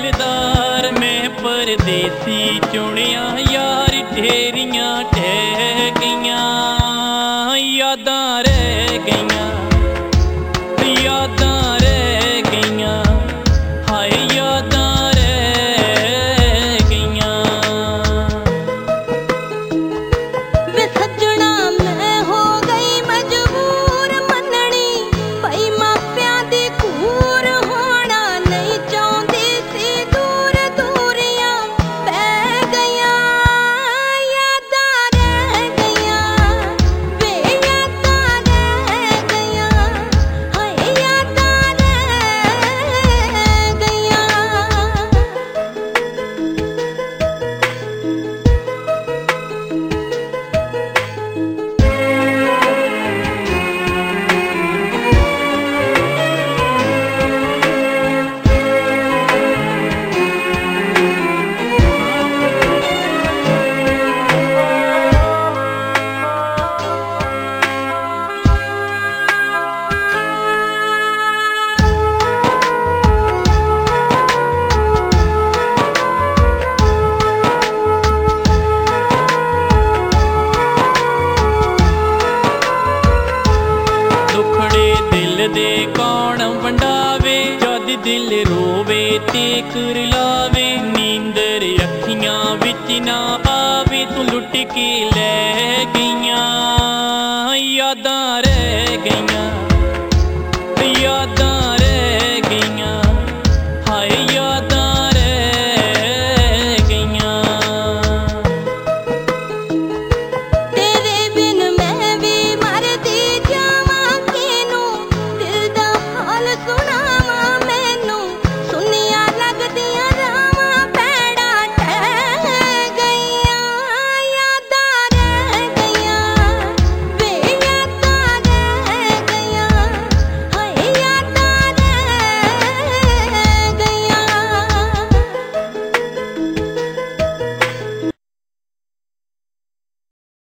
रिश्तेदार मैं परदेसी चुनिया यार ढेरियां ठह गईयां यादां रह गईयां यादां रह गईयां हाय यादां रह गईयां। वे सजना मैं हो गई मजबूर मननी भाई मापियां दी कूर होना नहीं चाहती सी दूर दूरियां पै गईयां यादां रह गईयां वे यादां रह गईयां हाय यादां रह गईयां। दे कौन वंडावे जद दिल रोवे ते करलावे नींदर अखियां विच ना आवे तू लुट के लै गईयां।